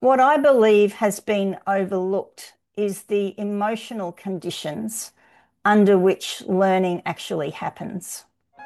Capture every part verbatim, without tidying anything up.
What I believe has been overlooked is the emotional conditions under which learning actually happens.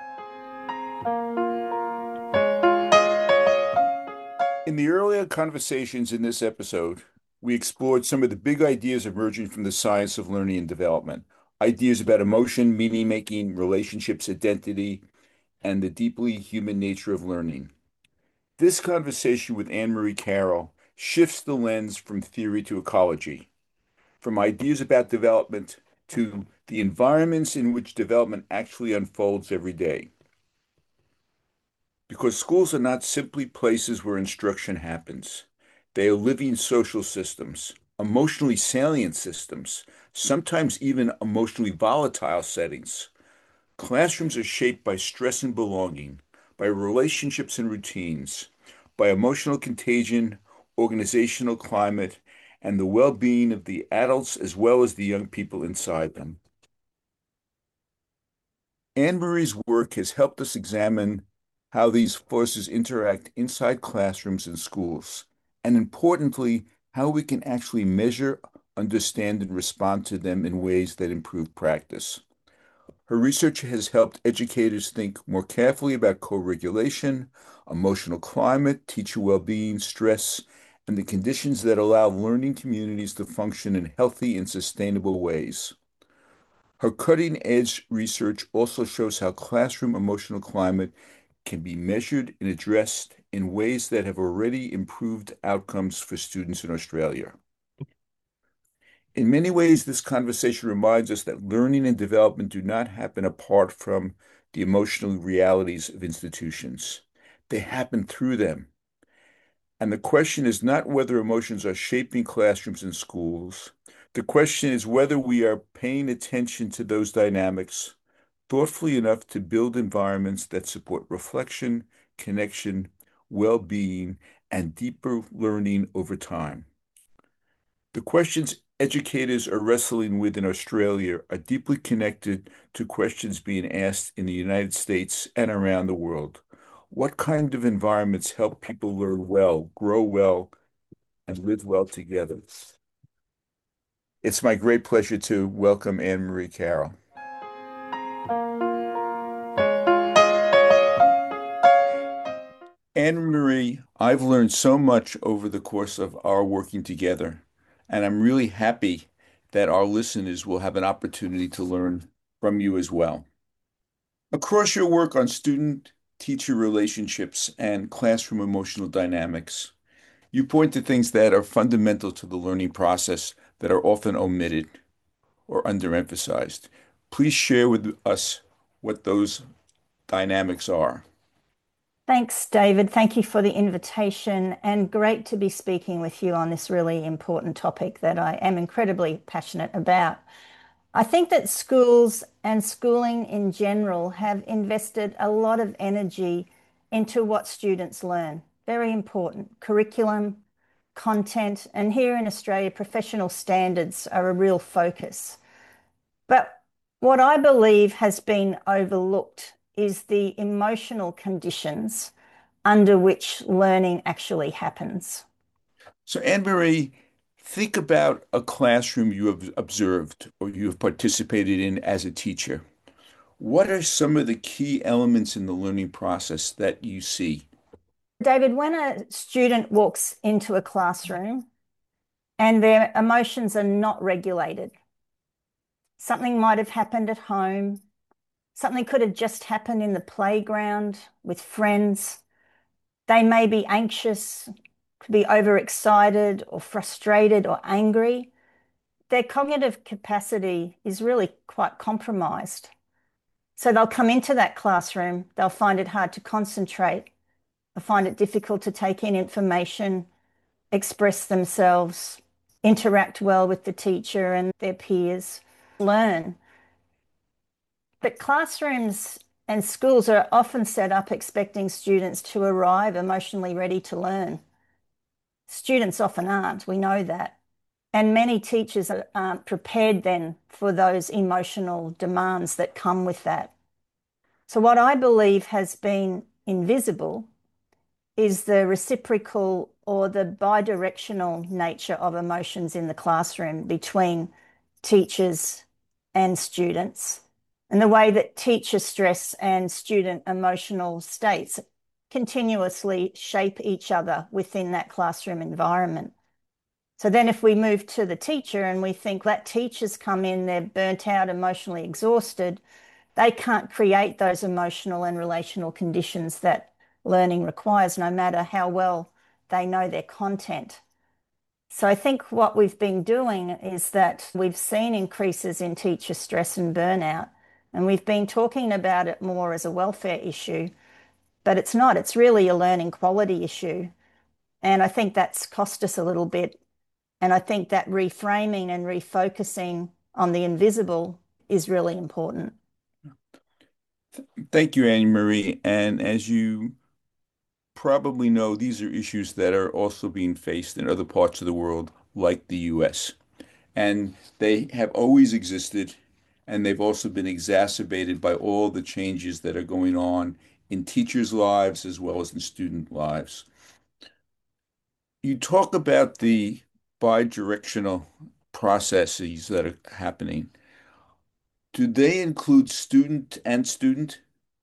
In the earlier conversations in this episode, we explored some of the big ideas emerging from the science of learning and development. Ideas about emotion, meaning making, relationships, identity, and the deeply human nature of learning. This conversation with Anne Marie Carroll shifts the lens from theory to ecology, from ideas about development to the environments in which development actually unfolds every day. Because schools are not simply places where instruction happens. They are living social systems, emotionally salient systems, sometimes even emotionally volatile settings. Classrooms are shaped by stress and belonging, by relationships and routines, by emotional contagion, organizational climate, and the well-being of the adults as well as the young people inside them. Anne Marie's work has helped us examine how these forces interact inside classrooms and schools, and importantly, how we can actually measure, understand, and respond to them in ways that improve practice. Her research has helped educators think more carefully about co-regulation, emotional climate, teacher well-being, stress, and the conditions that allow learning communities to function in healthy and sustainable ways. Her cutting-edge research also shows how classroom emotional climate can be measured and addressed in ways that have already improved outcomes for students in Australia. In many ways, this conversation reminds us that learning and development do not happen apart from the emotional realities of institutions. They happen through them. And the question is not whether emotions are shaping classrooms and schools. The question is whether we are paying attention to those dynamics thoughtfully enough to build environments that support reflection, connection, well-being, and deeper learning over time. The questions educators are wrestling with in Australia are deeply connected to questions being asked in the United States and around the world. What kind of environments help people learn well, grow well, and live well together? It's my great pleasure to welcome Anne Marie Carroll. Anne Marie, I've learned so much over the course of our working together, and I'm really happy that our listeners will have an opportunity to learn from you as well. Across your work on student-teacher relationships and classroom emotional dynamics, you point to things that are fundamental to the learning process that are often omitted or underemphasized. Please share with us what those dynamics are. Thanks, David. Thank you for the invitation, and great to be speaking with you on this really important topic that I am incredibly passionate about. I think that schools and schooling in general have invested a lot of energy into what students learn. Very important. Curriculum, content, and here in Australia, professional standards are a real focus. But what I believe has been overlooked is the emotional conditions under which learning actually happens. So, Anne Marie, think about a classroom you have observed or you have participated in as a teacher. What are some of the key elements in the learning process that you see? David, when a student walks into a classroom and their emotions are not regulated, something might have happened at home, something could have just happened in the playground with friends. They may be anxious, could be overexcited or frustrated or angry. Their cognitive capacity is really quite compromised. So they'll come into that classroom, they'll find it hard to concentrate, they'll find it difficult to take in information, express themselves, interact well with the teacher and their peers, learn. But classrooms and schools are often set up expecting students to arrive emotionally ready to learn. Students often aren't, we know that. And many teachers aren't prepared then for those emotional demands that come with that. So, what I believe has been invisible is the reciprocal or the bidirectional nature of emotions in the classroom between teachers and students, and the way that teacher stress and student emotional states continuously shape each other within that classroom environment. So then if we move to the teacher and we think that teachers come in, they're burnt out, emotionally exhausted, they can't create those emotional and relational conditions that learning requires, no matter how well they know their content. So I think what we've been doing is that we've seen increases in teacher stress and burnout, and we've been talking about it more as a welfare issue, but it's not. It's really a learning quality issue. And I think that's cost us a little bit. And I think that reframing and refocusing on the invisible is really important. Thank you, Annie Marie. And as you probably know, these are issues that are also being faced in other parts of the world, like the U S. And they have always existed, and they've also been exacerbated by all the changes that are going on in teachers' lives as well as in student lives. You talk about the bidirectional processes that are happening. Do they include student and student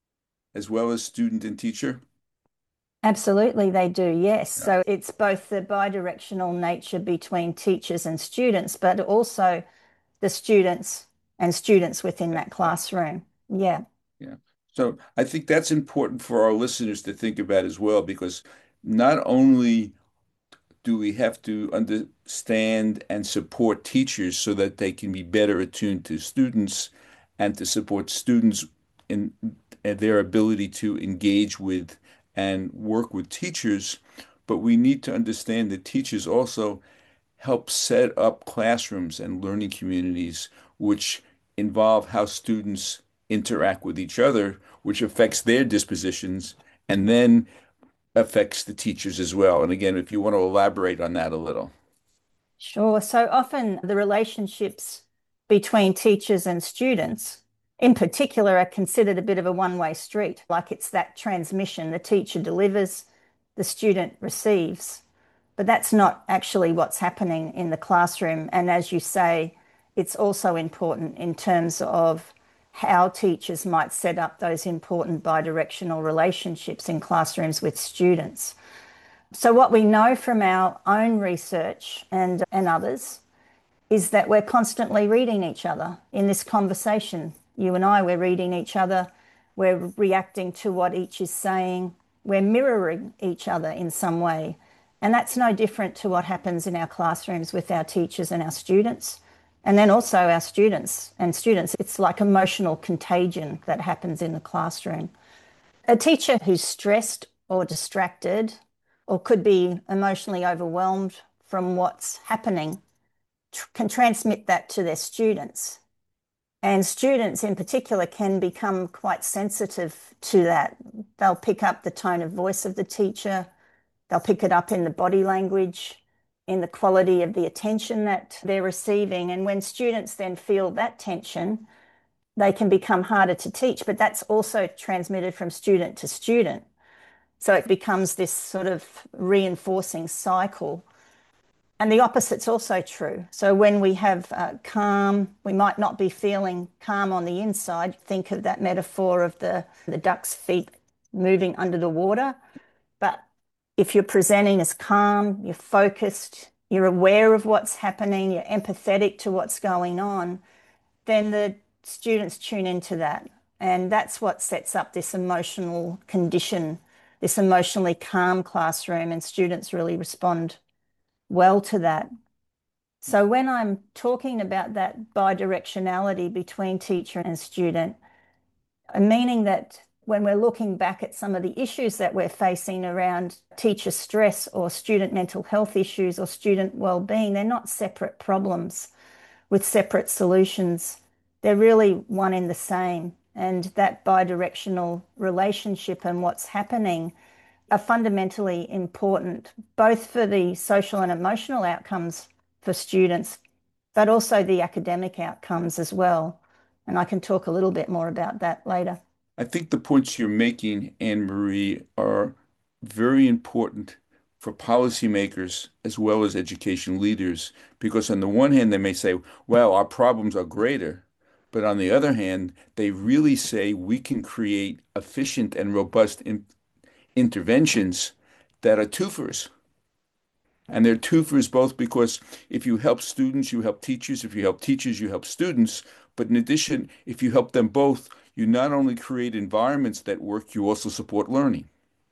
as well as student and teacher? Absolutely, they do, yes. Yeah. So it's both the bidirectional nature between teachers and students, but also the students and students within Yeah. that Yeah. classroom. Yeah, Yeah. So I think that's important for our listeners to think about as well, because not only do we have to understand and support teachers so that they can be better attuned to students and to support students in their ability to engage with and work with teachers, but we need to understand that teachers also help set up classrooms and learning communities which involve how students interact with each other, which affects their dispositions and then affects the teachers as well. And again, if you want to elaborate on that a little. sure. So often the relationships between teachers and students, in particular, are considered a bit of a one-way street, like it's that transmission. The teacher delivers, the student receives. But that's not actually what's happening in the classroom. And as you say, it's also important in terms of how teachers might set up those important bidirectional relationships in classrooms with students. So, what we know from our own research and, and others is that we're constantly reading each other in this conversation. You and I, we're reading each other, we're reacting to what each is saying, we're mirroring each other in some way. And that's no different to what happens in our classrooms with our teachers and our students. And then also our students and students. It's like emotional contagion that happens in the classroom. A teacher who's stressed or distracted or could be emotionally overwhelmed from what's happening can transmit that to their students. And students in particular can become quite sensitive to that. They'll pick up the tone of voice of the teacher, they'll pick it up in the body language, in the quality of the attention that they're receiving. And when students then feel that tension, they can become harder to teach, but that's also transmitted from student to student. So it becomes this sort of reinforcing cycle. And the opposite's also true. So when we have uh, calm, we might not be feeling calm on the inside. Think of that metaphor of the, the duck's feet moving under the water. But if you're presenting as calm, you're focused, you're aware of what's happening, you're empathetic to what's going on, then the students tune into that. And that's what sets up this emotional condition, this emotionally calm classroom, and students really respond well to that. So when I'm talking about that bidirectionality between teacher and student, I'm meaning that when we're looking back at some of the issues that we're facing around teacher stress or student mental health issues or student well-being, they're not separate problems with separate solutions. They're really one in the same. And that bidirectional relationship and what's happening are fundamentally important, both for the social and emotional outcomes for students, but also the academic outcomes as well. And I can talk a little bit more about that later. I think the points you're making, Anne Marie, are very important for policymakers as well as education leaders. Because on the one hand, they may say, well, our problems are greater. But on the other hand, they really say we can create efficient and robust in interventions that are twofers. And they're twofers both because if you help students, you help teachers. If you help teachers, you help students. But in addition, if you help them both, you not only create environments that work, you also support learning.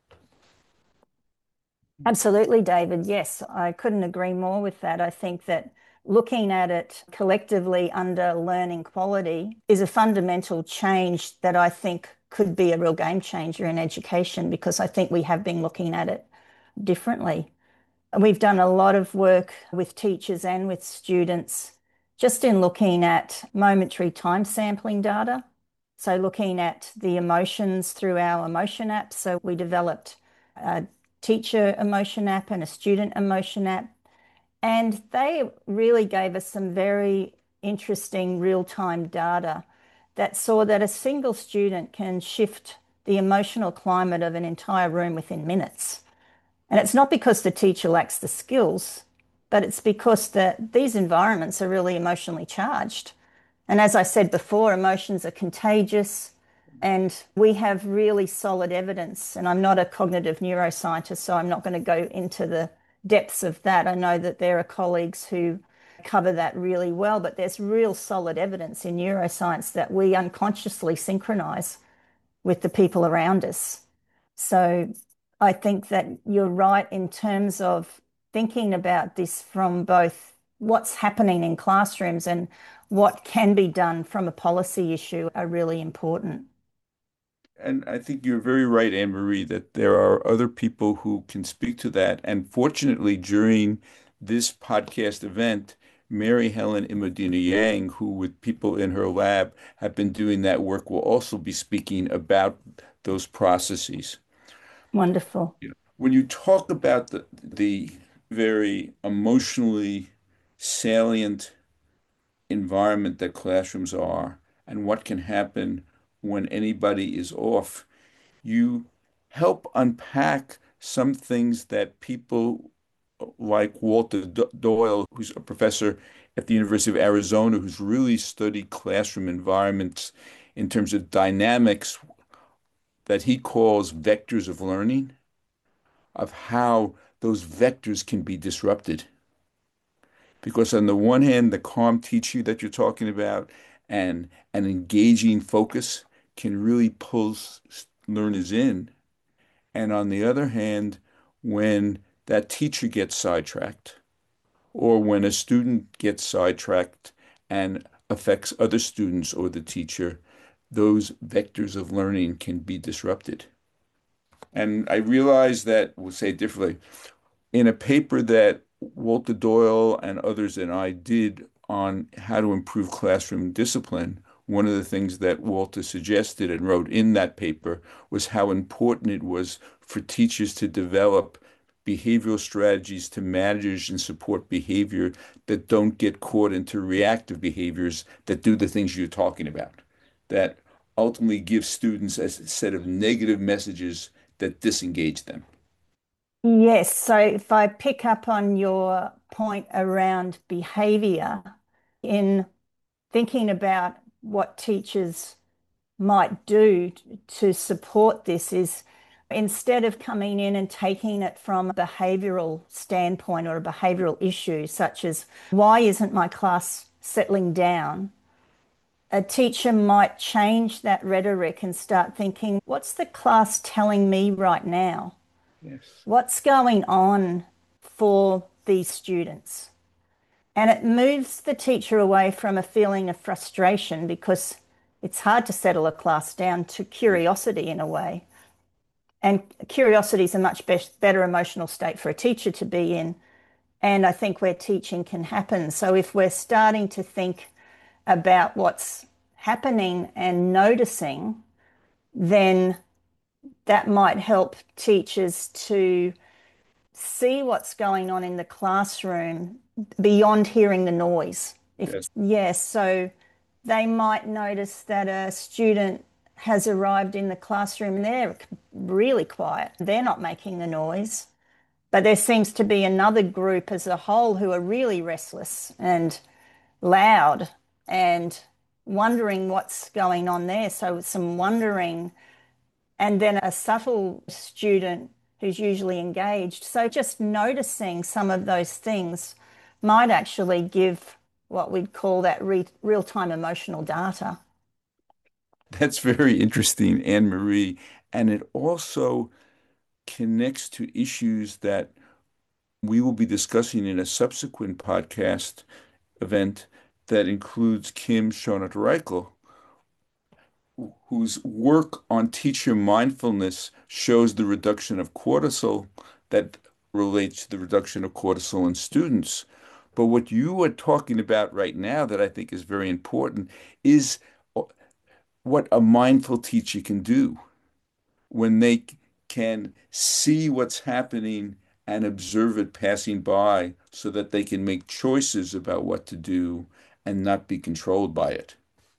Absolutely, David. Yes, I couldn't agree more with that. I think that looking at it collectively under learning quality is a fundamental change that I think could be a real game changer in education because I think we have been looking at it differently. We've done a lot of work with teachers and with students just in looking at momentary time sampling data. So looking at the emotions through our emotion app. So we developed a teacher emotion app and a student emotion app. And they really gave us some very interesting real-time data that saw that a single student can shift the emotional climate of an entire room within minutes. And it's not because the teacher lacks the skills, but it's because that these environments are really emotionally charged. And as I said before, emotions are contagious, and we have really solid evidence. And I'm not a cognitive neuroscientist, so I'm not going to go into the depths of that. I know that there are colleagues who cover that really well, but there's real solid evidence in neuroscience that we unconsciously synchronize with the people around us. So I think that you're right in terms of thinking about this from both what's happening in classrooms and what can be done from a policy issue are really important. And I think you're very right, Anne Marie, that there are other people who can speak to that. And fortunately, during this podcast event, Mary Helen Imodina Yang, who with people in her lab have been doing that work, will also be speaking about those processes. Wonderful. When you talk about the, the very emotionally salient environment that classrooms are and what can happen when anybody is off, you help unpack some things that people like Walter Doyle, who's a professor at the University of Arizona, who's really studied classroom environments in terms of dynamics that he calls vectors of learning, of how those vectors can be disrupted. Because on the one hand, the calm teaching that you're talking about and an engaging focus can really pull learners in. And on the other hand, when that teacher gets sidetracked, or when a student gets sidetracked and affects other students or the teacher, those vectors of learning can be disrupted. And I realize that, we'll say it differently, in a paper that Walter Doyle and others and I did on how to improve classroom discipline, one of the things that Walter suggested and wrote in that paper was how important it was for teachers to develop behavioral strategies to manage and support behavior that don't get caught into reactive behaviors that do the things you're talking about, that ultimately give students a set of negative messages that disengage them. Yes, so if I pick up on your point around behavior, in thinking about what teachers might do to support this is instead of coming in and taking it from a behavioral standpoint or a behavioral issue, such as why isn't my class settling down? A teacher might change that rhetoric and start thinking, what's the class telling me right now? Yes. What's going on for these students? And it moves the teacher away from a feeling of frustration because it's hard to settle a class down to curiosity in a way. And curiosity is a much be better emotional state for a teacher to be in. And I think where teaching can happen. So if we're starting to think about what's happening and noticing, then that might help teachers to see what's going on in the classroom beyond hearing the noise. If Yes. yes, so they might notice that a student has arrived in the classroom and they're really quiet. They're not making the noise. But there seems to be another group as a whole who are really restless and loud and wondering what's going on there. So some wondering, and then a subtle student who's usually engaged. So just noticing some of those things might actually give what we'd call that re real-time emotional data. That's very interesting, Anne Marie. And it also connects to issues that we will be discussing in a subsequent podcast event that includes Kim Schoenert-Reichel, whose work on teacher mindfulness shows the reduction of cortisol that relates to the reduction of cortisol in students. But what you are talking about right now that I think is very important is what a mindful teacher can do when they can see what's happening and observe it passing by so that they can make choices about what to do and not be controlled by it.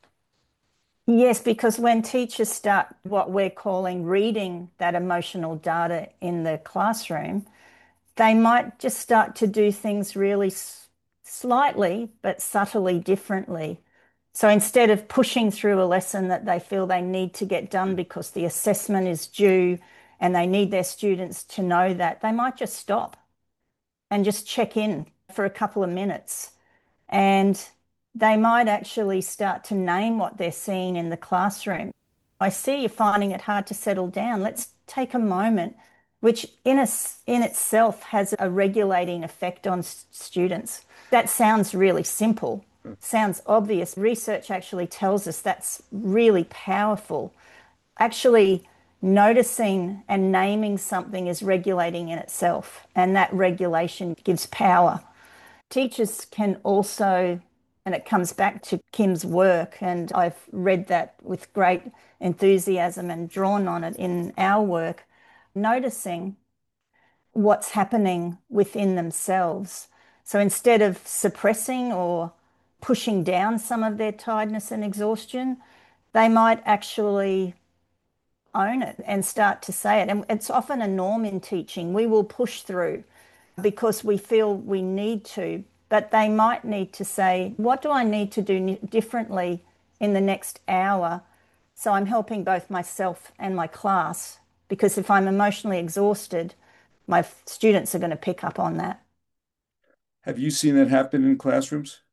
Yes, because when teachers start what we're calling reading that emotional data in the classroom, they might just start to do things really slightly but subtly differently. So instead of pushing through a lesson that they feel they need to get done because the assessment is due and they need their students to know that, they might just stop and just check in for a couple of minutes. And they might actually start to name what they're seeing in the classroom. I see you're finding it hard to settle down. Let's take a moment, which in, a, in itself has a regulating effect on students. That sounds really simple, sounds obvious. Research actually tells us that's really powerful. Actually, noticing and naming something is regulating in itself, and that regulation gives power. Teachers can also, and it comes back to Kim's work, and I've read that with great enthusiasm and drawn on it in our work, noticing what's happening within themselves. So instead of suppressing or pushing down some of their tiredness and exhaustion, they might actually own it and start to say it. And it's often a norm in teaching. We will push through because we feel we need to, but they might need to say, what do I need to do differently in the next hour? So I'm helping both myself and my class, because if I'm emotionally exhausted, my students are going to pick up on that. Have you seen that happen in classrooms?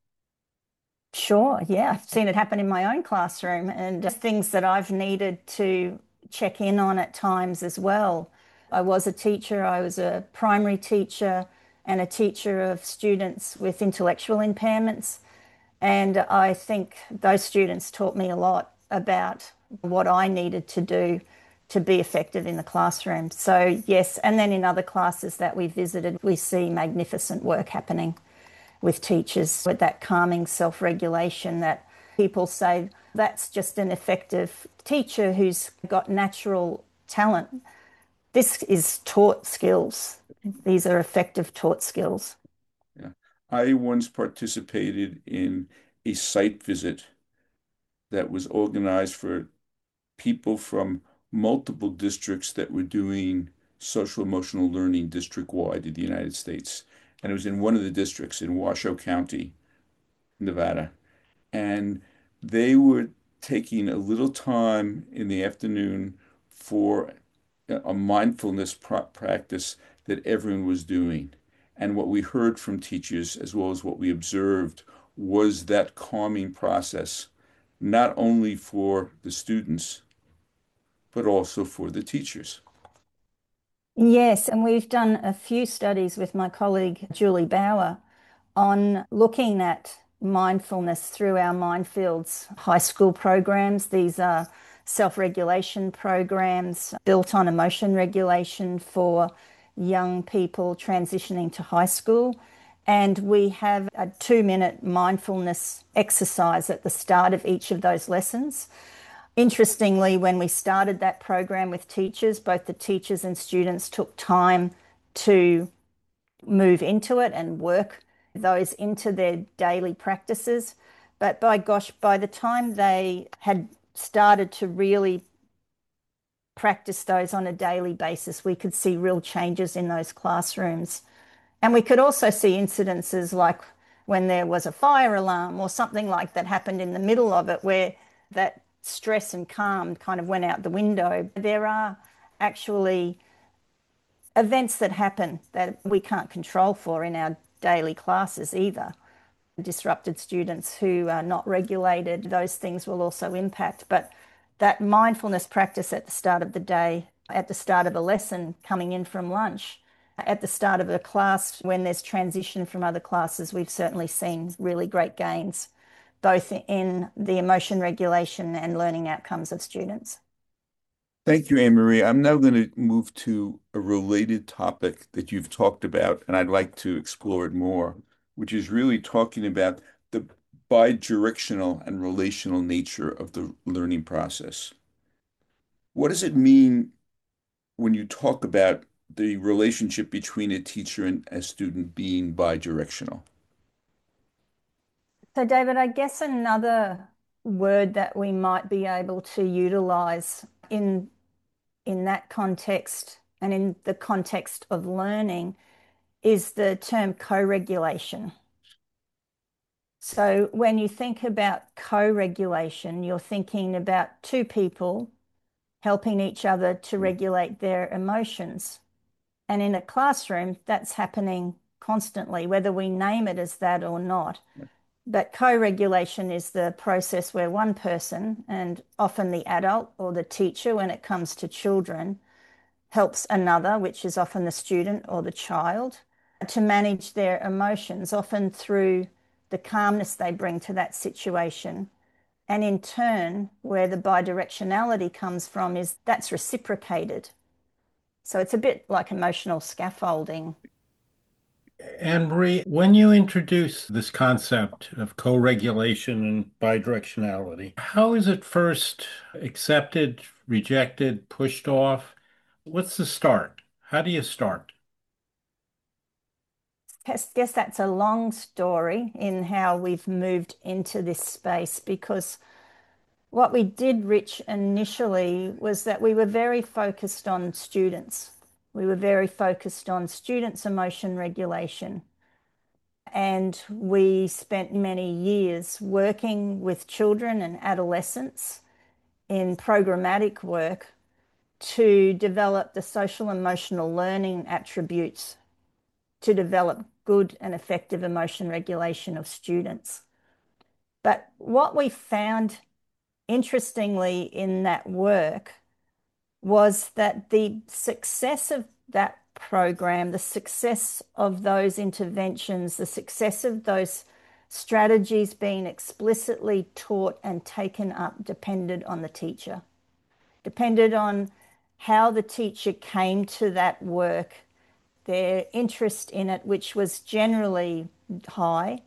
Sure, yeah. I've seen it happen in my own classroom and just things that I've needed to check in on at times as well. I was a teacher, I was a primary teacher and a teacher of students with intellectual impairments. And I think those students taught me a lot about what I needed to do to be effective in the classroom. So, yes, and then in other classes that we visited, we see magnificent work happening with teachers with that calming self-regulation that people say that's just an effective teacher who's got natural talent. This is taught skills. These are effective taught skills. Yeah. I once participated in a site visit that was organized for people from multiple districts that were doing social emotional learning district-wide in the United States. And it was in one of the districts in Washoe County, Nevada. And they were taking a little time in the afternoon for a mindfulness practice that everyone was doing. And what we heard from teachers, as well as what we observed, was that calming process, not only for the students, but also for the teachers. Yes, and we've done a few studies with my colleague Julie Bauer on looking at mindfulness through our Mindfields high school programs. These are self-regulation programs built on emotion regulation for young people transitioning to high school. And we have a two minute mindfulness exercise at the start of each of those lessons. Interestingly, when we started that program with teachers, both the teachers and students took time to move into it and work those into their daily practices. But by gosh, by the time they had started to really practice those on a daily basis, we could see real changes in those classrooms. And we could also see incidences like when there was a fire alarm or something like that happened in the middle of it, where that stress and calm kind of went out the window. There are actually events that happen that we can't control for in our daily classes either. Disrupted students who are not regulated, those things will also impact. But that mindfulness practice at the start of the day, at the start of a lesson, coming in from lunch, at the start of a class when there's transition from other classes, we've certainly seen really great gains, both in the emotion regulation and learning outcomes of students. Thank you, Anne Marie. I'm now going to move to a related topic that you've talked about, and I'd like to explore it more, which is really talking about the bidirectional and relational nature of the learning process. What does it mean when you talk about the relationship between a teacher and a student being bidirectional? So, David, I guess another word that we might be able to utilize in in that context and in the context of learning is the term co-regulation. So when you think about co-regulation, you're thinking about two people helping each other to regulate their emotions. And in a classroom, that's happening constantly, whether we name it as that or not. But co-regulation is the process where one person, and often the adult or the teacher when it comes to children, helps another, which is often the student or the child, to manage their emotions, often through the calmness they bring to that situation. And in turn, where the bidirectionality comes from is that's reciprocated. So it's a bit like emotional scaffolding. Anne Marie, when you introduce this concept of co-regulation and bidirectionality, how is it first accepted, rejected, pushed off? What's the start? How do you start? I guess that's a long story in how we've moved into this space, because what we did, Rich, initially was that we were very focused on students. We were very focused on students' emotion regulation. And we spent many years working with children and adolescents in programmatic work to develop the social emotional learning attributes to develop good and effective emotion regulation of students. But what we found, interestingly, in that work was that the success of that program, the success of those interventions, the success of those strategies being explicitly taught and taken up depended on the teacher, depended on how the teacher came to that work, their interest in it, which was generally high,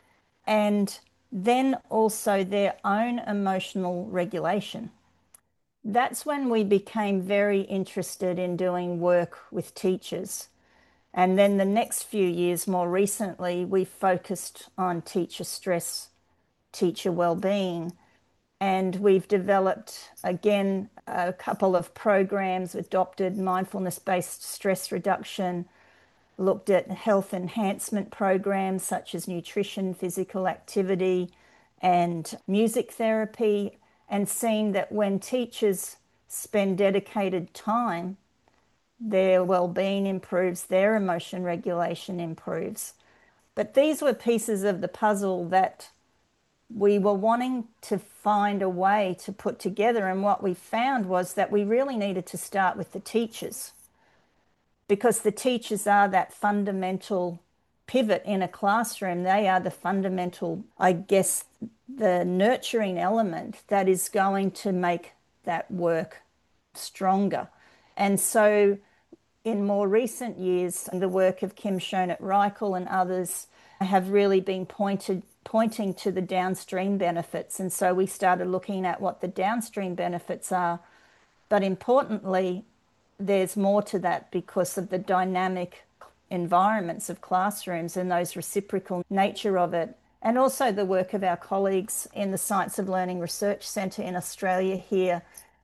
and then also their own emotional regulation. That's when we became very interested in doing work with teachers. And then the next few years, more recently, we focused on teacher stress, teacher well-being, and we've developed, again, a couple of programs, adopted mindfulness-based stress reduction, looked at health enhancement programs such as nutrition, physical activity, and music therapy, and seen that when teachers spend dedicated time, their well-being improves, their emotion regulation improves. But these were pieces of the puzzle that we were wanting to find a way to put together. And what we found was that we really needed to start with the teachers, because the teachers are that fundamental pivot in a classroom. They are the fundamental, I guess, the nurturing element that is going to make that work stronger. And so in more recent years, the work of Kim Schonert-Reichel and others have really been pointed, pointing to the downstream benefits. And so we started looking at what the downstream benefits are. But importantly, there's more to that because of the dynamic environments of classrooms and those reciprocal nature of it. And also the work of our colleagues in the Science of Learning Research Centre in Australia here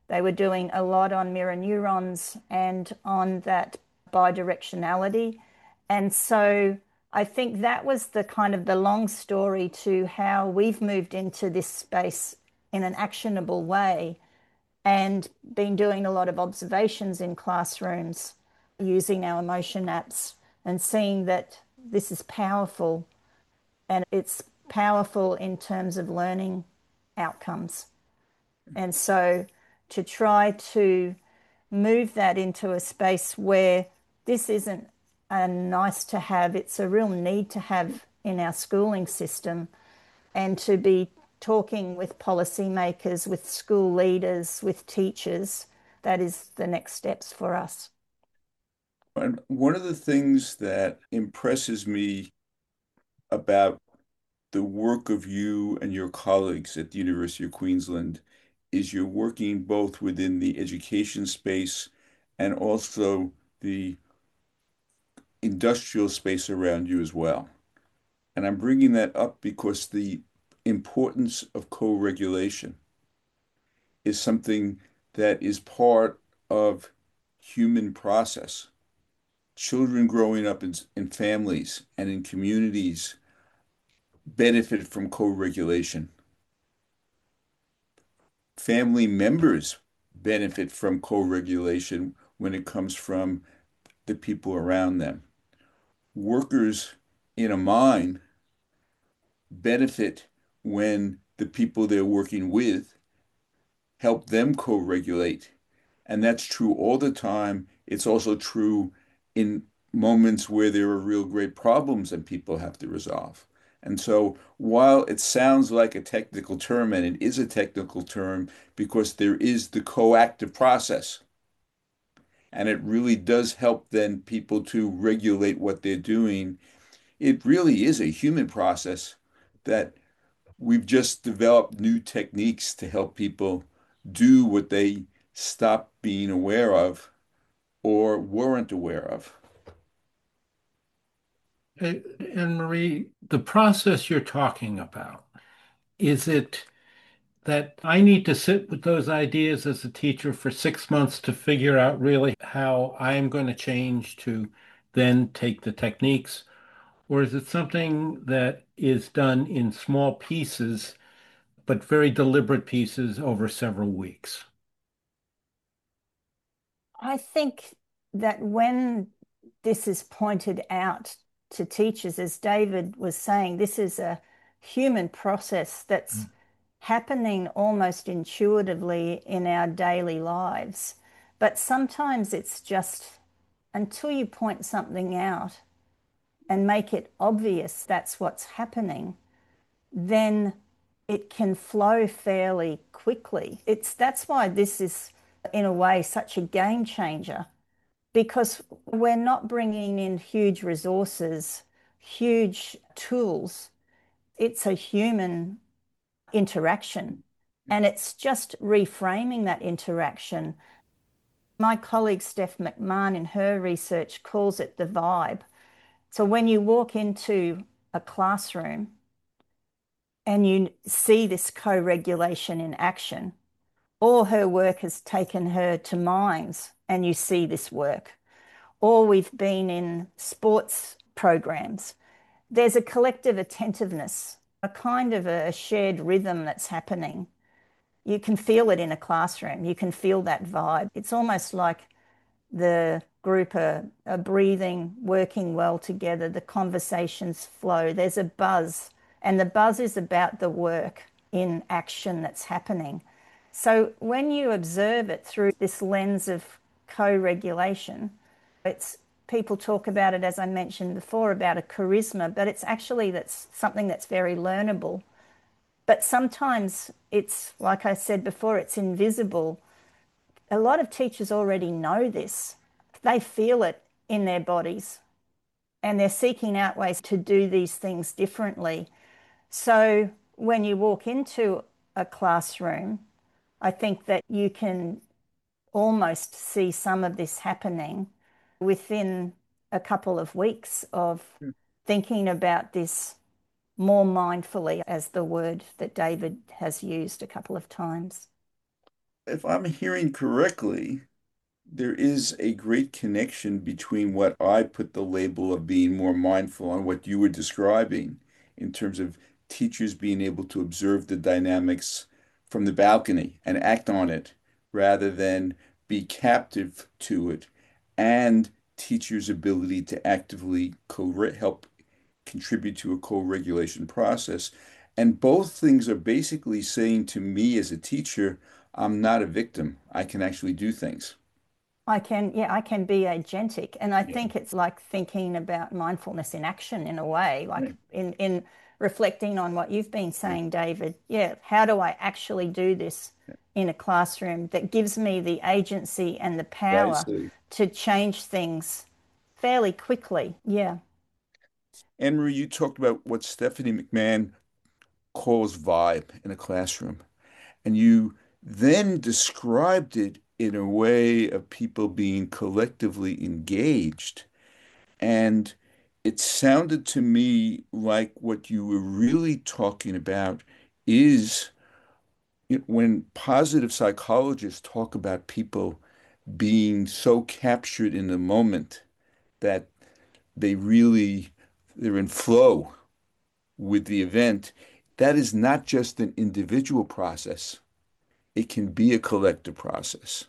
They were doing a lot on mirror neurons and on that bidirectionality. And so I think that was the kind of the long story to how we've moved into this space in an actionable way and been doing a lot of observations in classrooms using our emotion apps and seeing that this is powerful, and it's powerful in terms of learning outcomes. And so to try to move that into a space where this isn't a nice to have, it's a real need to have in our schooling system, and to be talking with policymakers, with school leaders, with teachers, that is the next steps for us. And one of the things that impresses me about the work of you and your colleagues at the University of Queensland is you're working both within the education space and also the industrial space around you as well. And I'm bringing that up because the importance of co-regulation is something that is part of human process. Children growing up in, in families and in communities benefit from co-regulation. Family members benefit from co-regulation when it comes from the people around them. Workers in a mine benefit when the people they're working with help them co-regulate. And that's true all the time. It's also true in moments where there are real great problems that people have to resolve. And so while it sounds like a technical term, and it is a technical term because there is the coactive process, and it really does help then people to regulate what they're doing, it really is a human process that we've just developed new techniques to help people do what they stopped being aware of or weren't aware of. And Marie, the process you're talking about, is it that I need to sit with those ideas as a teacher for six months to figure out really how I'm going to change to then take the techniques? Or is it something that is done in small pieces, but very deliberate pieces over several weeks? I think that when this is pointed out to teachers, as David was saying, this is a human process that's Mm. happening almost intuitively in our daily lives. But sometimes it's just until you point something out and make it obvious that's what's happening, then it can flow fairly quickly. It's that's why this is, in a way, such a game changer, because we're not bringing in huge resources, huge tools. It's a human interaction, and it's just reframing that interaction. My colleague Steph McMahon in her research calls it the vibe. So when you walk into a classroom and you see this co-regulation in action, or her work has taken her to mines and you see this work, or we've been in sports programs, there's a collective attentiveness, a kind of a shared rhythm that's happening. You can feel it in a classroom. You can feel that vibe. It's almost like the group are, are breathing, working well together. The conversations flow. There's a buzz, and the buzz is about the work in action that's happening. So when you observe it through this lens of co-regulation, it's people talk about it, as I mentioned before, about a charisma, but it's actually that's something that's very learnable. But sometimes it's, like I said before, it's invisible. A lot of teachers already know this. They feel it in their bodies, and they're seeking out ways to do these things differently. So when you walk into a classroom, I think that you can almost see some of this happening within a couple of weeks of thinking about this more mindfully, as the word that David has used a couple of times. if I'm hearing correctly, there is a great connection between what I put the label of being more mindful on what you were describing in terms of teachers being able to observe the dynamics from the balcony and act on it rather than be captive to it, and teachers' ability to actively co help contribute to a co-regulation process. And both things are basically saying to me as a teacher, I'm not a victim. I can actually do things. I can, yeah, I can be agentic. And I Yeah. think it's like thinking about mindfulness in action in a way, like Right. in, in reflecting on what you've been Yeah. saying, David. Yeah, how do I actually do this Yeah. in a classroom that gives me the agency and the power Precisely. to change things fairly quickly? Yeah. Anne Marie, you talked about what Stephanie McMahon calls vibe in a classroom, and you then described it in a way of people being collectively engaged. And it sounded to me like what you were really talking about is you know, when positive psychologists talk about people being so captured in the moment that they really they're in flow with the event, that is not just an individual process. It can be a collective process.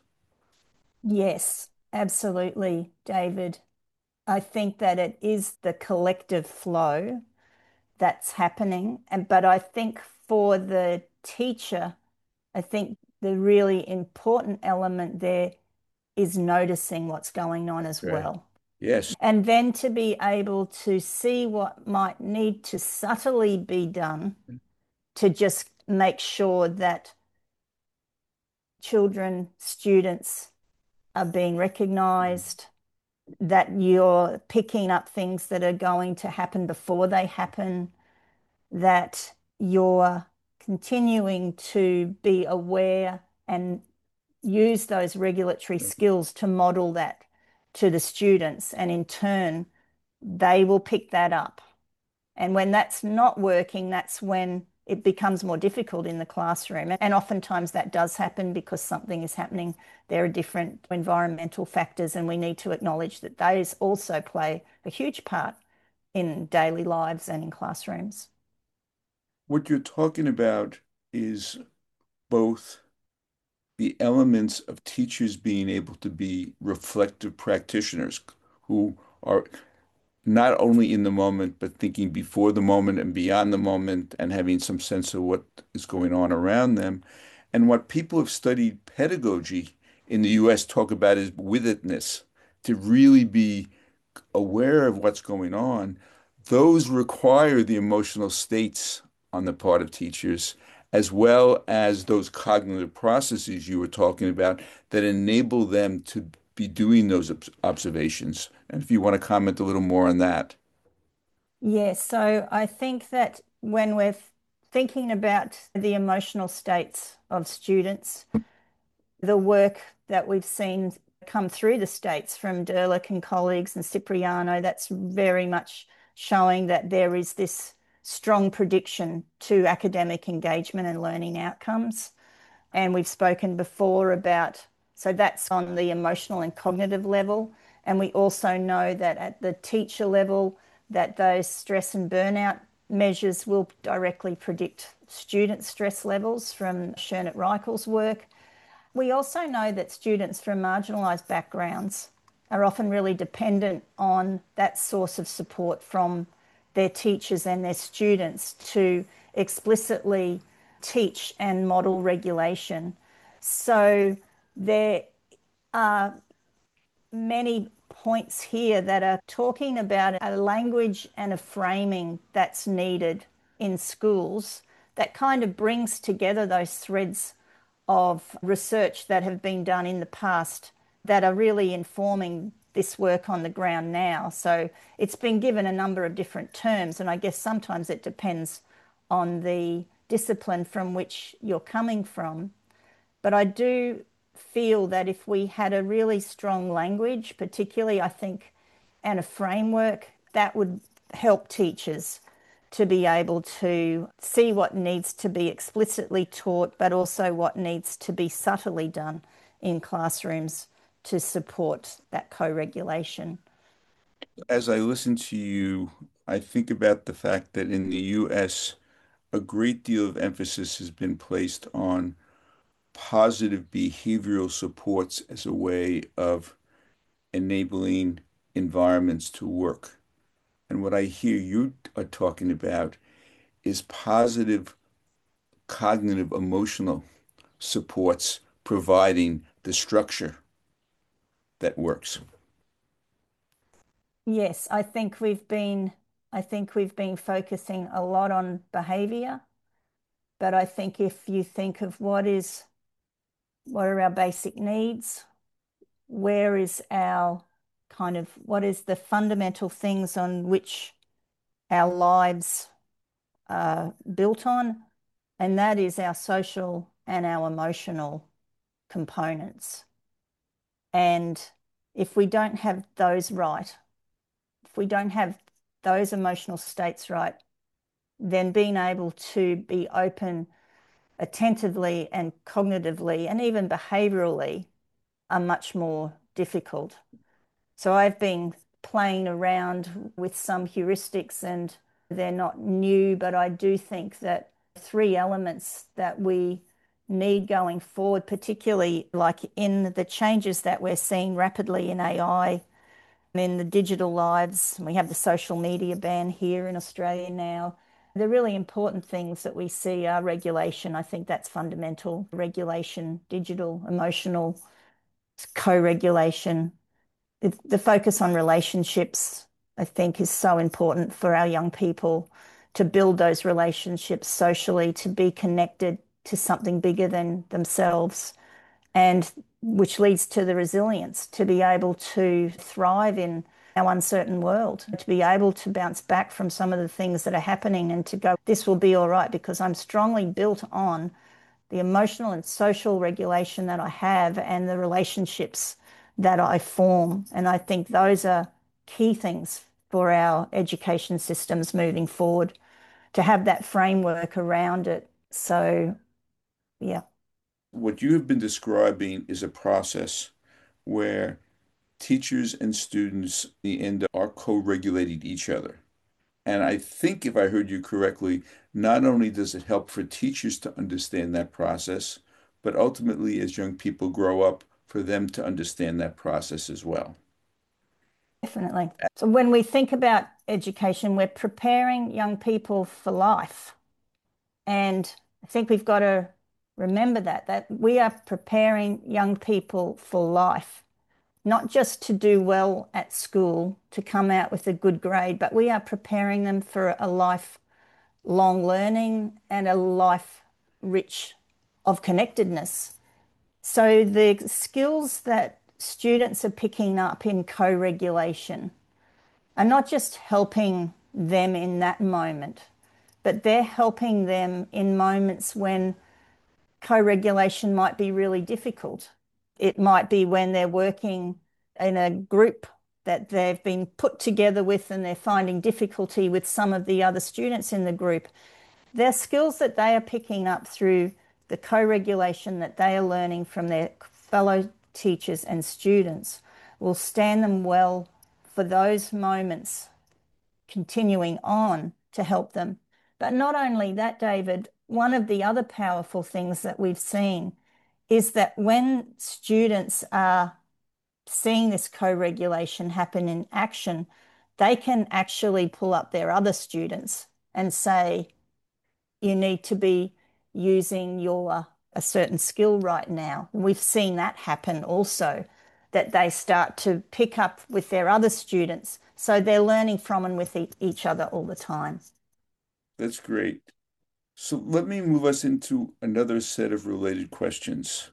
Yes, absolutely, David. I think that it is the collective flow that's happening. And but I think for the teacher, I think the really important element there is noticing what's going on as Right. well. Yes. And then to be able to see what might need to subtly be done to just make sure that children, students are being recognized, that you're picking up things that are going to happen before they happen, that you're continuing to be aware and use those regulatory skills to model that to the students. And in turn, they will pick that up. And when that's not working, that's when it becomes more difficult in the classroom. And oftentimes that does happen because something is happening. There are different environmental factors, and we need to acknowledge that those also play a huge part in daily lives and in classrooms. What you're talking about is both the elements of teachers being able to be reflective practitioners who are not only in the moment, but thinking before the moment and beyond the moment and having some sense of what is going on around them. And what people have studied pedagogy in the U S talk about is withedness, to really be aware of what's going on. Those require the emotional states on the part of teachers, as well as those cognitive processes you were talking about that enable them to be doing those observations. And if you want to comment a little more on that. Yes, so I think that when we're thinking about the emotional states of students, the work that we've seen come through the states from Derlick and colleagues and Cipriano, that's very much showing that there is this strong prediction to academic engagement and learning outcomes. And we've spoken before about, so that's on the emotional and cognitive level. And we also know that at the teacher level, that those stress and burnout measures will directly predict student stress levels from Shernett Reichel's work. We also know that students from marginalised backgrounds are often really dependent on that source of support from their teachers and their students to explicitly teach and model regulation. So there are many points here that are talking about a language and a framing that's needed in schools that kind of brings together those threads of research that have been done in the past that are really informing this work on the ground now. So it's been given a number of different terms, and I guess sometimes it depends on the discipline from which you're coming from. But I do feel that if we had a really strong language, particularly, I think, and a framework, that would help teachers to be able to see what needs to be explicitly taught, but also what needs to be subtly done in classrooms to support that co-regulation. As I listen to you, I think about the fact that in the U S, a great deal of emphasis has been placed on positive behavioral supports as a way of enabling environments to work. And what I hear you are talking about is positive cognitive emotional supports providing the structure that works. Yes, I think we've been I think we've been focusing a lot on behavior, but I think if you think of what is what are our basic needs, where is our kind of what is the fundamental things on which our lives are built on, and that is our social and our emotional components. And if we don't have those right, if we don't have those emotional states right, then being able to be open attentively and cognitively and even behaviorally are much more difficult. So I've been playing around with some heuristics, and they're not new, but I do think that three elements that we need going forward, particularly like in the changes that we're seeing rapidly in A I, in the digital lives. We have the social media ban here in Australia now. The really important things that we see are regulation. I think that's fundamental. Regulation, digital, emotional, co-regulation. The focus on relationships, I think, is so important for our young people to build those relationships socially, to be connected to something bigger than themselves, and which leads to the resilience to be able to thrive in our uncertain world, to be able to bounce back from some of the things that are happening and to go, this will be all right, because I'm strongly built on the emotional and social regulation that I have and the relationships that I form. And I think those are key things for our education systems moving forward, to have that framework around it. So, yeah. What you have been describing is a process where teachers and students in the end are co-regulating each other. And I think if I heard you correctly, not only does it help for teachers to understand that process, but ultimately as young people grow up, for them to understand that process as well. Definitely. So when we think about education, we're preparing young people for life. And I think we've got to remember that, that we are preparing young people for life, not just to do well at school, to come out with a good grade, but we are preparing them for a lifelong learning and a life rich of connectedness. So the skills that students are picking up in co-regulation are not just helping them in that moment, but they're helping them in moments when co-regulation might be really difficult. It might be when they're working in a group that they've been put together with and they're finding difficulty with some of the other students in the group. They're skills that they are picking up through the co-regulation that they are learning from their fellow teachers and students will stand them well for those moments continuing on to help them. But not only that, David, one of the other powerful things that we've seen is that when students are seeing this co-regulation happen in action, they can actually pull up their other students and say, you need to be using your a certain skill right now. We've seen that happen also, that they start to pick up with their other students. So they're learning from and with e each other all the time. That's great. So let me move us into another set of related questions.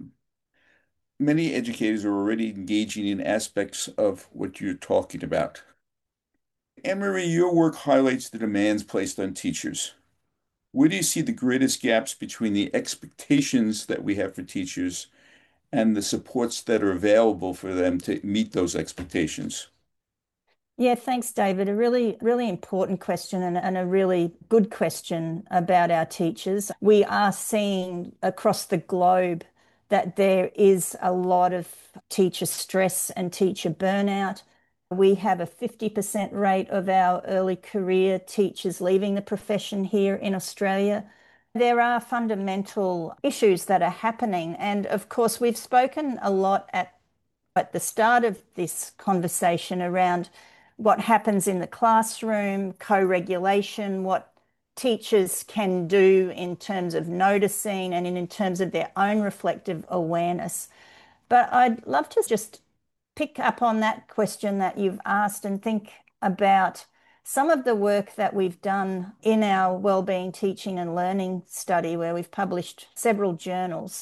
Many educators are already engaging in aspects of what you're talking about. Anne-Marie, your work highlights the demands placed on teachers. Where do you see the greatest gaps between the expectations that we have for teachers and the supports that are available for them to meet those expectations? Yeah, thanks, David. A really, really important question and, and a really good question about our teachers. We are seeing across the globe that there is a lot of teacher stress and teacher burnout. We have a fifty percent rate of our early career teachers leaving the profession here in Australia. There are fundamental issues that are happening. And of course, we've spoken a lot at at the start of this conversation around what happens in the classroom, co-regulation, what teachers can do in terms of noticing and in terms of their own reflective awareness. But I'd love to just pick up on that question that you've asked and think about some of the work that we've done in our wellbeing teaching and learning study, where we've published several journals.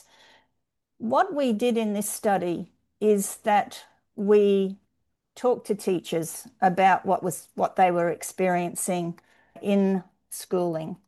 What we did in this study is that we talked to teachers about what was what they were experiencing in schooling.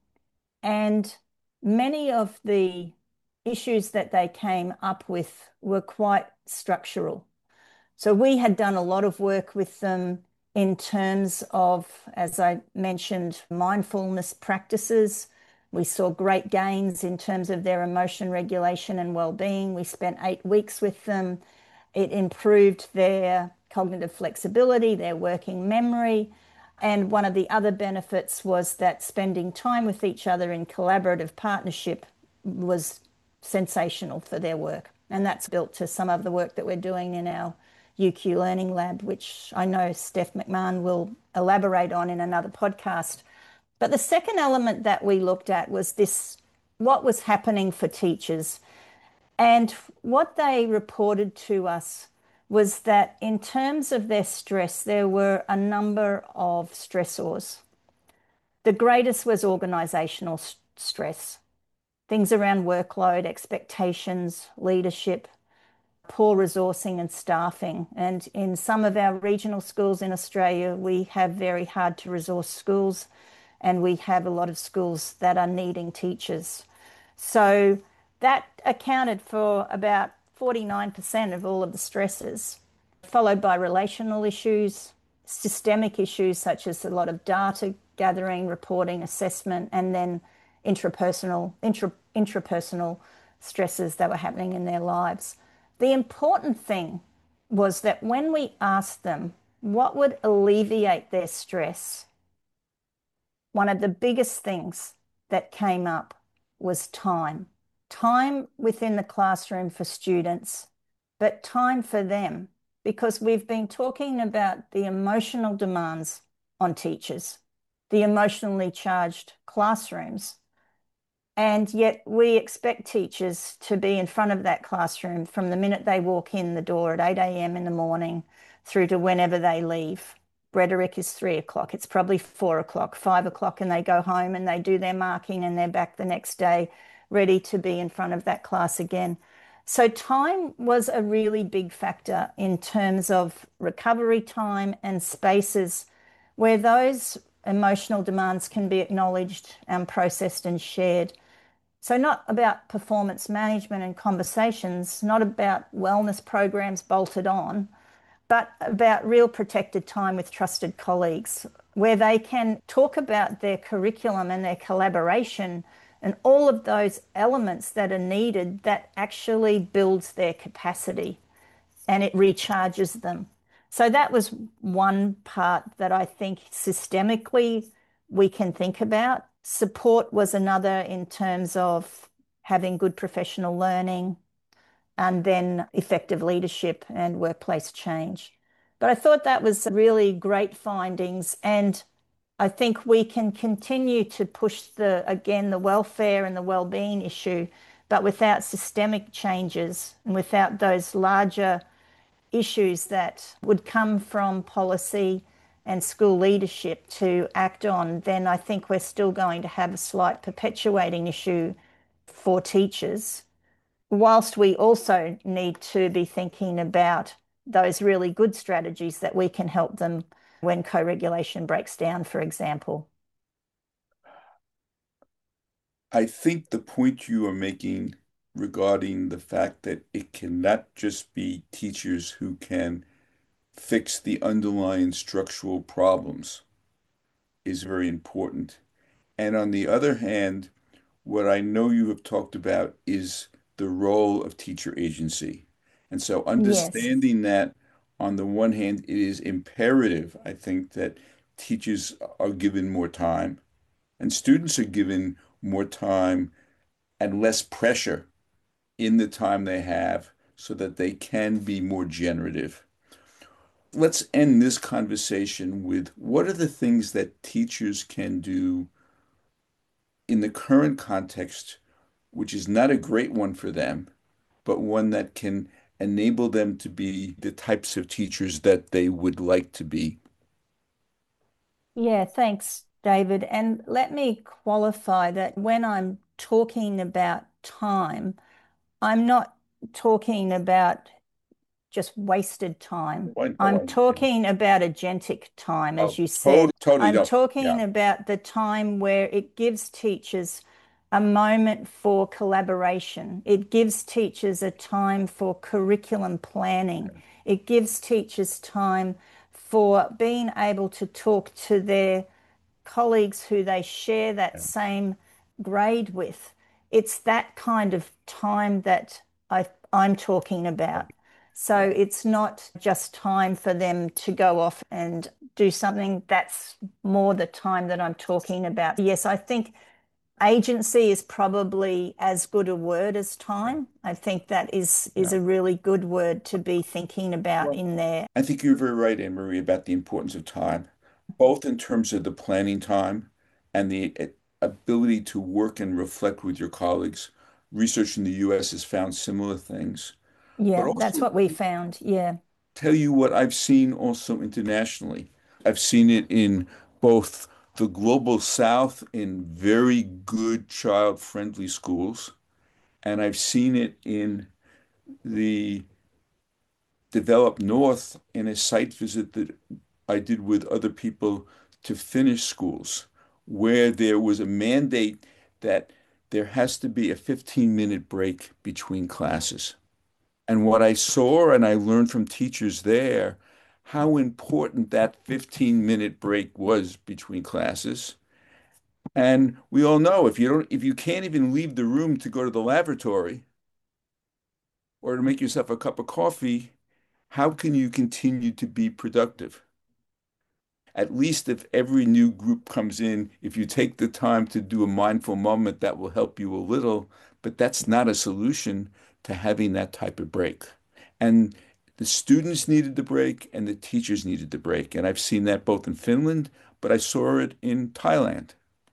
And many of the issues that they came up with were quite structural. So we had done a lot of work with them in terms of, as I mentioned, mindfulness practices. We saw great gains in terms of their emotion regulation and well-being. We spent eight weeks with them. It improved their cognitive flexibility, their working memory. And one of the other benefits was that spending time with each other in collaborative partnership was sensational for their work. And that's built to some of the work that we're doing in our U Q Learning Lab, which I know Steph McMahon will elaborate on in another podcast. But the second element that we looked at was this, what was happening for teachers. And what they reported to us was that in terms of their stress, there were a number of stressors. The greatest was organizational stress, things around workload, expectations, leadership, poor resourcing and staffing. And in some of our regional schools in Australia, we have very hard to resource schools, and we have a lot of schools that are needing teachers. So that accounted for about forty-nine percent of all of the stresses, followed by relational issues, systemic issues such as a lot of data gathering, reporting, assessment, and then intrapersonal, intra, intrapersonal stresses that were happening in their lives. The important thing was that when we asked them what would alleviate their stress, one of the biggest things that came up was time. Time within the classroom for students, but time for them, because we've been talking about the emotional demands on teachers, the emotionally charged classrooms. And yet we expect teachers to be in front of that classroom from the minute they walk in the door at eight a m in the morning through to whenever they leave. Rhetoric is three o'clock. It's probably four o'clock, five o'clock, and they go home and they do their marking and they're back the next day ready to be in front of that class again. So time was a really big factor in terms of recovery time and spaces where those emotional demands can be acknowledged and processed and shared. So not about performance management and conversations, not about wellness programs bolted on, but about real protected time with trusted colleagues where they can talk about their curriculum and their collaboration and all of those elements that are needed that actually builds their capacity and it recharges them. So that was one part that I think systemically we can think about. Support was another in terms of having good professional learning and then effective leadership and workplace change. But I thought that was really great findings. And I think we can continue to push the, again, the welfare and the well-being issue, but without systemic changes and without those larger issues that would come from policy and school leadership to act on, then I think we're still going to have a slight perpetuating issue for teachers, whilst we also need to be thinking about those really good strategies that we can help them when co-regulation breaks down, for example. I think the point you are making regarding the fact that it cannot just be teachers who can fix the underlying structural problems is very important. And on the other hand, what I know you have talked about is the role of teacher agency. And so Yes. understanding that on the one hand, it is imperative, I think, that teachers are given more time and students are given more time and less pressure in the time they have so that they can be more generative. Let's end this conversation with what are the things that teachers can do in the current context, which is not a great one for them, but one that can enable them to be the types of teachers that they would like to be. Yeah, thanks, David. And let me qualify that when I'm talking about time, I'm not talking about just wasted time. I know, I I'm understand. talking about agentic time, as Oh, you totally, said. totally I'm no. talking Yeah. about the time where it gives teachers a moment for collaboration. It gives teachers a time for curriculum planning. It gives teachers time for being able to talk to their colleagues who they share that Yeah. same grade with. It's that kind of time that I, I'm talking about. So Yeah. it's not just time for them to go off and do something. That's more the time that I'm talking about. Yes, I think agency is probably as good a word as time. I think that is is Yeah. a really good word to be thinking about Well, in there. I think you're very right, Anne Marie, about the importance of time, both in terms of the planning time and the uh, ability to work and reflect with your colleagues. Research in the U S has found similar things, but Yeah, that's also what we found. Yeah. tell you what I've seen also internationally. I've seen it in both the global South in very good child-friendly schools, and I've seen it in the developed North in a site visit that I did with other people to finish schools, where there was a mandate that there has to be a fifteen minute break between classes. And what I saw and I learned from teachers there, how important that fifteen minute break was between classes. And we all know if you don't, if you can't even leave the room to go to the lavatory or to make yourself a cup of coffee, how can you continue to be productive? At least if every new group comes in, if you take the time to do a mindful moment, that will help you a little, but that's not a solution to having that type of break. And the students needed the break and the teachers needed the break. And I've seen that both in Finland, but I saw it in Thailand.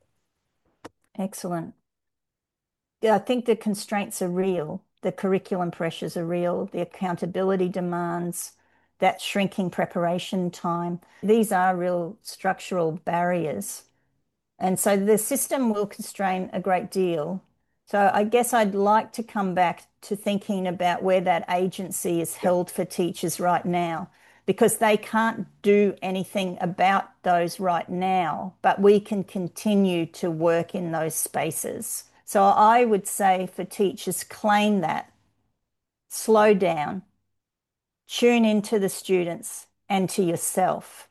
Excellent. Yeah, I think the constraints are real. The curriculum pressures are real. The accountability demands, that shrinking preparation time. These are real structural barriers. And so the system will constrain a great deal. So I guess I'd like to come back to thinking about where that agency is Yeah. held for teachers right now, because they can't do anything about those right now, but we can continue to work in those spaces. So I would say for teachers, claim that, slow down, tune into the students and to yourself,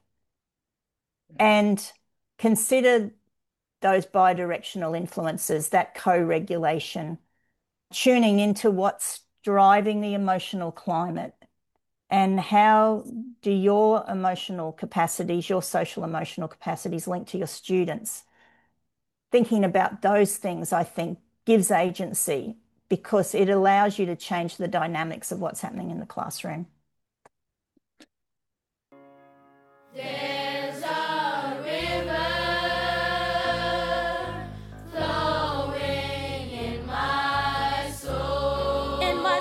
and consider those bidirectional influences, that co-regulation, tuning into what's driving the emotional climate and how do your emotional capacities, your social emotional capacities link to your students. Thinking about those things, I think, gives agency because it allows you to change the dynamics of what's happening in the classroom. There's a river flowing in my soul. In my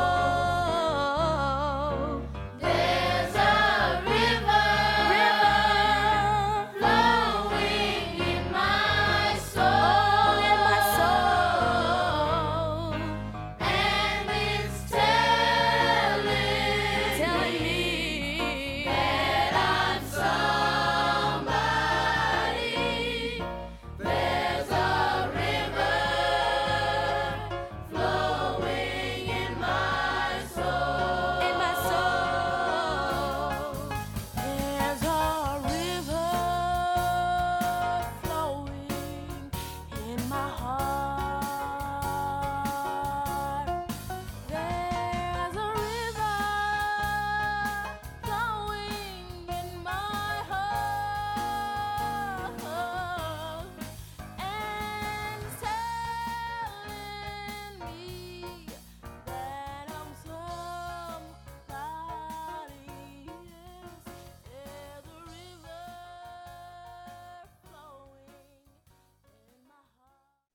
soul. There's a river, river flowing in my soul. In my soul. And it's telling my heart.